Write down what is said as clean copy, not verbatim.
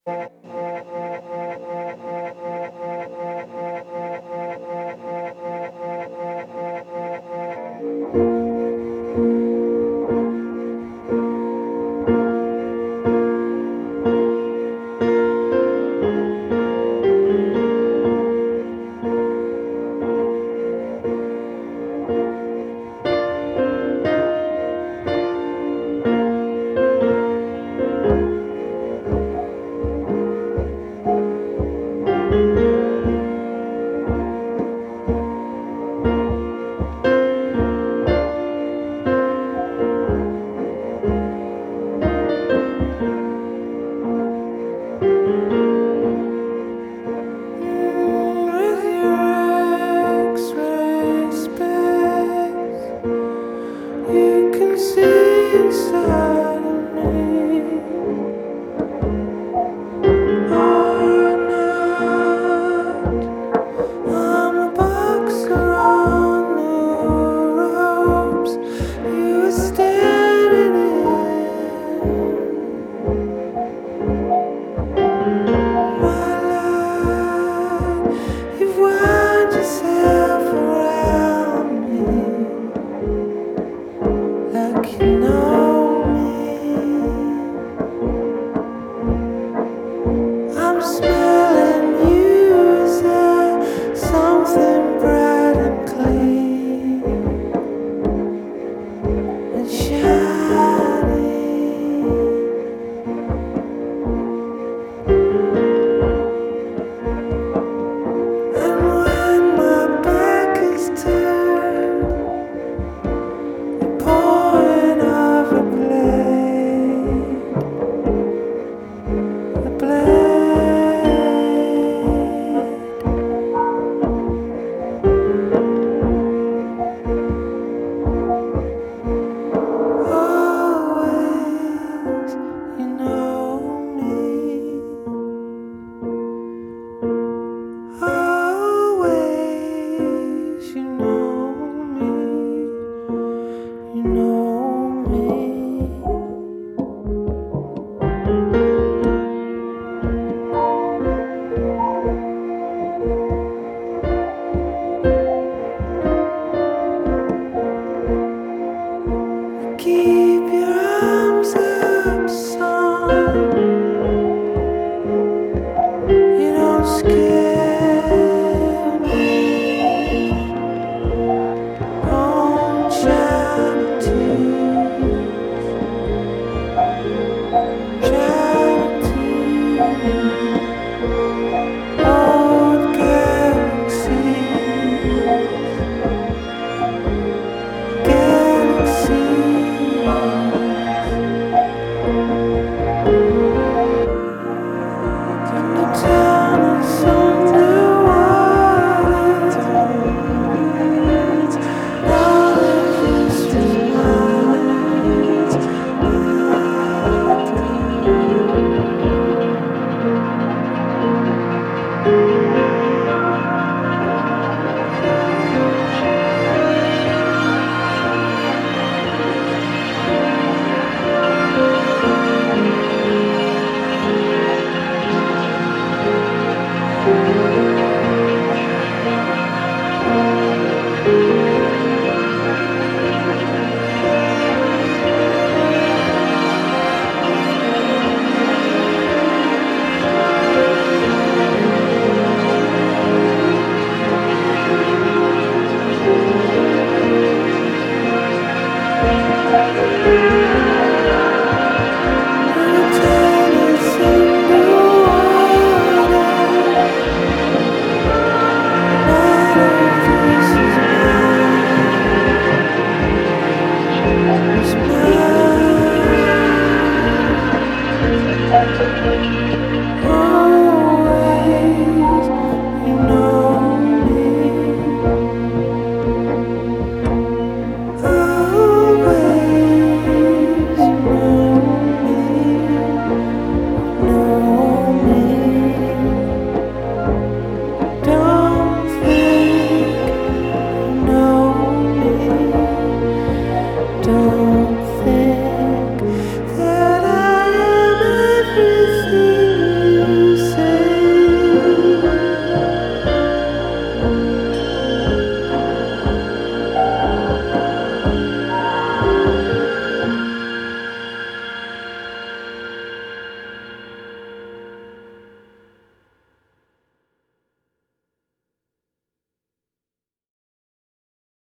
With your X-ray specs, you can see inside of me. Or not, I'm a boxer on the ropes. You were standing in my life. You've wound yourself around me like you know me. I'm smelling you as something bright and clean and shiny. And when my back is turned, the pouring of a blade. Always, you know me. Always, you know me. You know me. Keep your arms up, son. You don't scare me. Old charity, old galaxy. From the tunnels underwater, all of this reminds oh.